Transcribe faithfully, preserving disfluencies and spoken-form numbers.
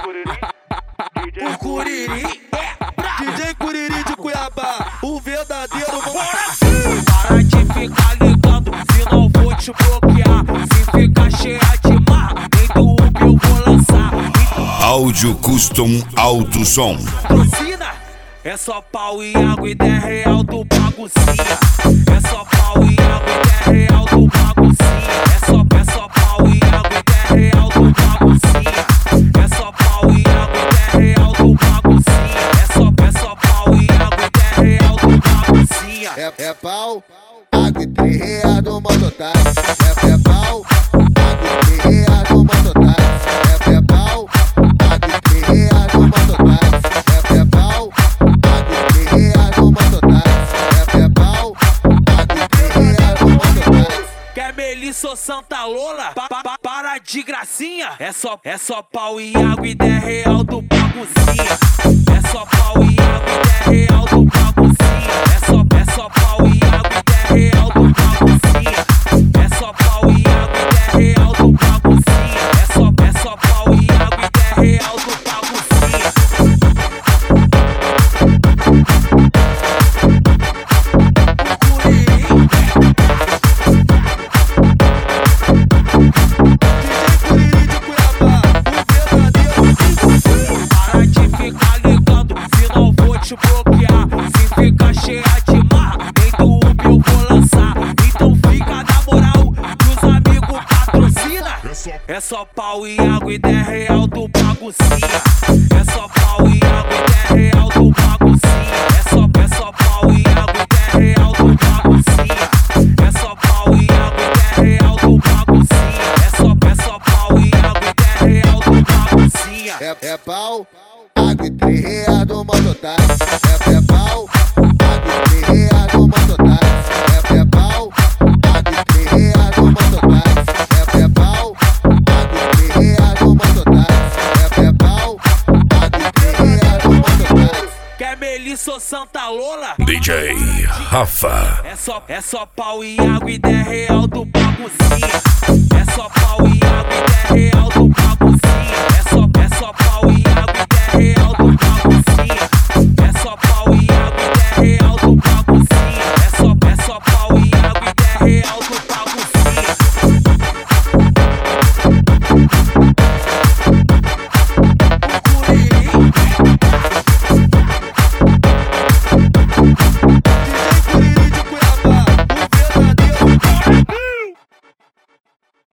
O Curirim é D J Curirim de Cuiabá, o verdadeiro mano. Para de ficar ligando, senão vou te bloquear. Se ficar cheia de marra, vem do Uber eu vou lançar. Áudio Custom Alto Som. Patrocina, é só pau e água e dez real do baguncinha. É só pau e água e dez real do baguncinha. É só, é só pau e água e dez real do baguncinha. É só pau e água e dez real do baguncinha. É só, é só pau e água e dez real do baguncinha. É, é pau, água e três reais do mototáxi. É, é pau, água e três reais do mototáxi. É, é pau, água e três reais do mototáxi. É, é pau, água e três reais do mototáxi. É, é pau, água e três reais do mototáxi. Quer Melissa ou Santa Lola? Pa, pa, pa, para de gracinha. É só, é só pau e água e dez real do baguncinha. É só pau e água e dez real do baguncinha. É só, é só pau e água e dez real do baguncinha. É só pau e água e dez real do baguncinha. É só, é só pau e água e dez real do baguncinha. Para de ficar ligando, senão vou te bloquear. Se ficar cheia de marra, vem do Uber eu vou lançar. Então fica na moral, que os amigos patrocina. É só pau e água e dez real do baguncinha. É só pau e água e dez real do baguncinha. É só, é só pau e água e dez real do baguncinha. É só pau e água e dez real do baguncinha. É só, é só pau e água e dez real do baguncinha. É, é pau, água e três reais do mototáxi. É, é pau, água e três reais do mototáxi. É, é pau, água e três reais do mototáxi. É, é pau, água e três reais do mototáxi. É, é pau, água e três reais do mototáxi. Quer Melissa ou Santa Lola? D J Rafa. É só, é só pau e água e dez real do baguncinha. É só pau e